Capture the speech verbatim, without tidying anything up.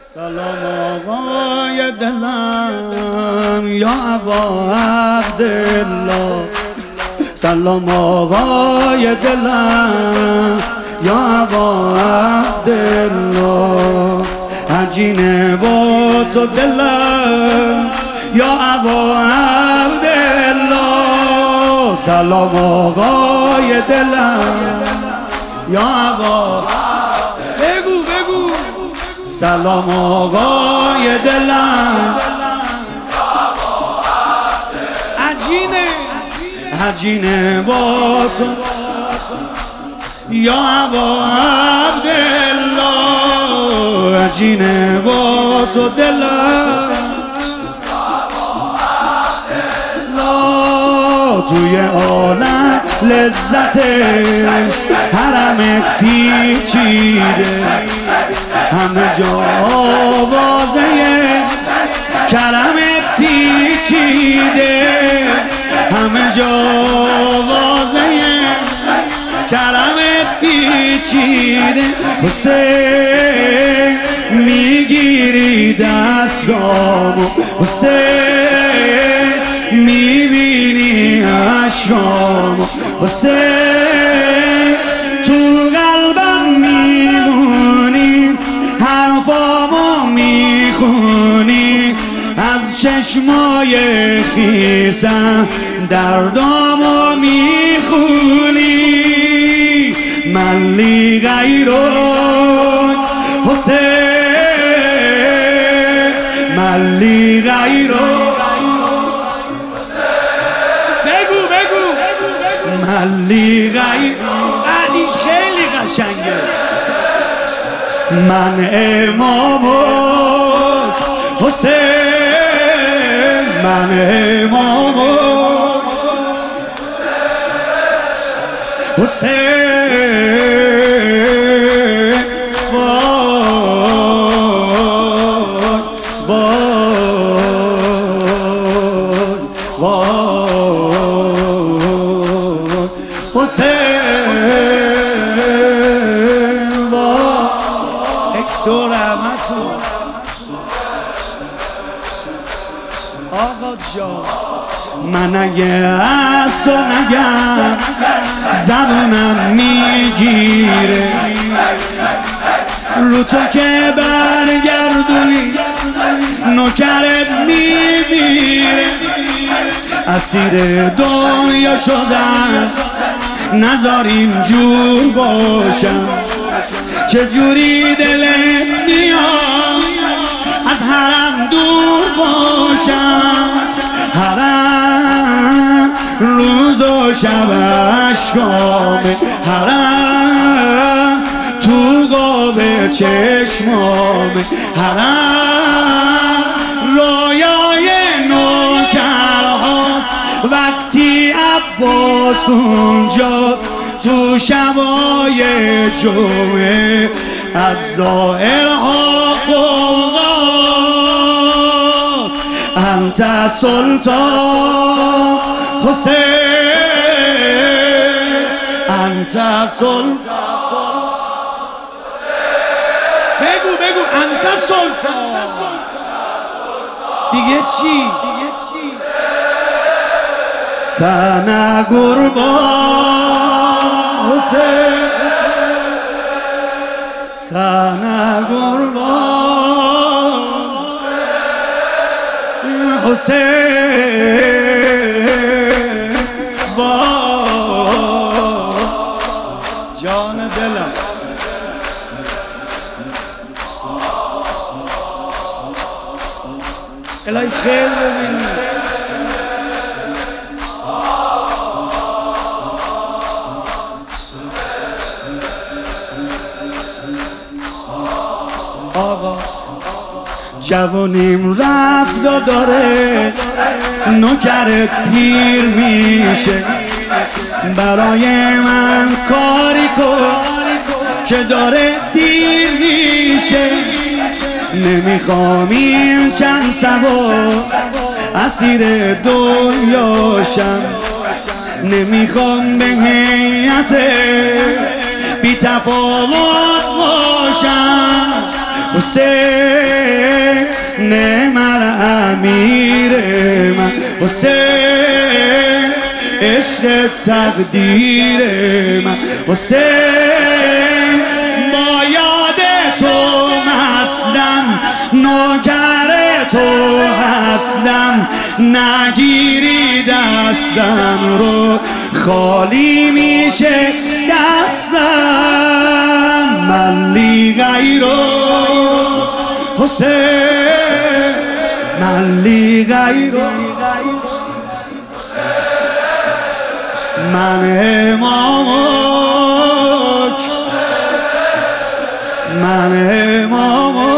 سلام آقای دلم یا ابا عبدالله، سلام آقای دلم یا ابا عبدالله، عجینه با تو دلم یا ابا عبدالله، سلام آقای دلم یا ابا بگو بگو سلام آقای دلم عجینه عجینه با تو یا ابا عبدالله، عجینه با تو دلم توی عالم لذت حرمت پیچیده، همه جا آوازه کرمت پیچیده، همه جا آوازه کرمت پیچیده. حسین میگیری دستامو، حسین میبینی اشکامو، حسین تو قلبم میمونی، حرفامو میخونی، از چشمای خیسم دردامو میخونی. من لی غیرک حسین، من لی غیرک ملی غیر بعدیش خیلی قشنگه. من امامک حسین، من امامک حسین، وای وای وای حسین با اکتور احمدتون آقا جان. من اگه از تو نگم زبونم میگیره، رو تو که برگردونی نوکرت میمیره. اسیر دنیا شدم نذار اینجور باشم، چجوری دلت میاد از حرم دور باشم. حرم روز و شب اشکامه، حرم تو قاب چشمامه، حرم رویای نوکرهاست وقتی عباس اونجا تو شبای جمعه از ظاهرها قوقاست. انت سلطان حسین، انت سلطان، بگو بگو انت سلطان. دیگه چی؟ سنه قربان حسین، سنه قربان حسین، وای جان دلم. الهی خیر ببینی. آقا جوانیم رفت و داره نوکرت پیر میشه، برای من کاری کن که داره دیر میشه. نمیخوام این چند سبا اسیر دنیاشم، نمیخوام به هیئت بی تفاوت باشم. حسین نعم الامیر من حسین عشق تقدیر من حسین با یاد تو مستم نوکر تو هستم نگیری دستم رو خالی میشه دستم من لی غیرو حسین من لی غیرو من امامک من امامک